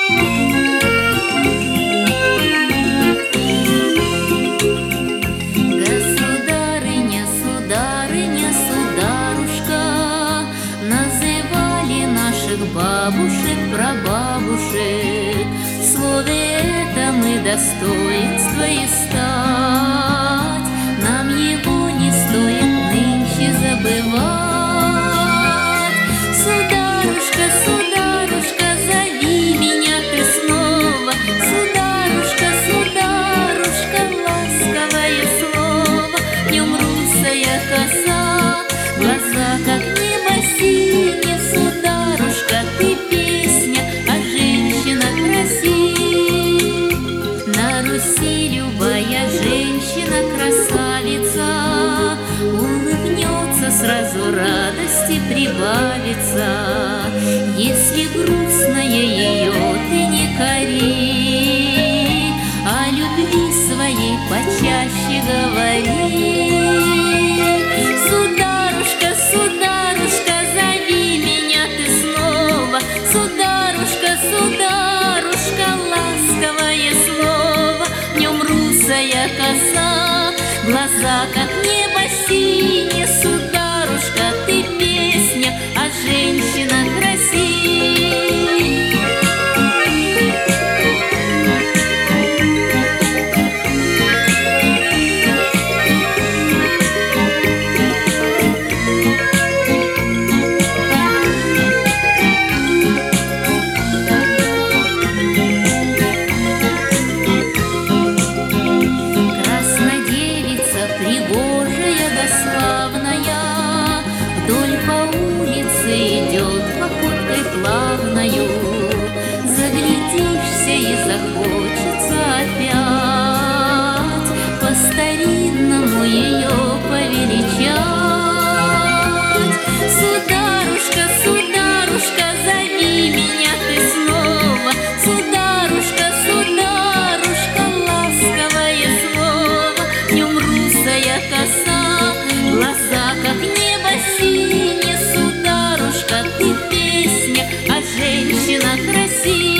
Государыня, сударыня, сударушка, называли наших бабушек, прабабушек. В слове этом мы достоинства искать, нам его не стоит нынче забывать. Сударушка, сударушка, зови меня ты снова. Сударушка, сударушка, ласковое слово. Днем русая коса, глаза как небо синее. Сударушка, ты песня о женщинах России. На Руси любая женщина красавица, улыбнется, сразу радости прибавится. Если грустная ее ты не кори, о любви своей почаще говори. Сударушка, сударушка, зови меня ты снова. Сударушка, сударушка, ласковое слово. Днем русая коса, глаза как небо синее. Сударушка, ты песня о женщинах России. Краснодевица пригожая да славная, вдоль по улице идет походкой плавною. Заглядишься и захочется опять по-старинному ее повеличать. Сударушка, сударушка, зови меня ты снова. Сударушка, сударушка, ласковое слово. Днем русая коса, глаза как небо синее. Сударушка, ты песня о женщинах России.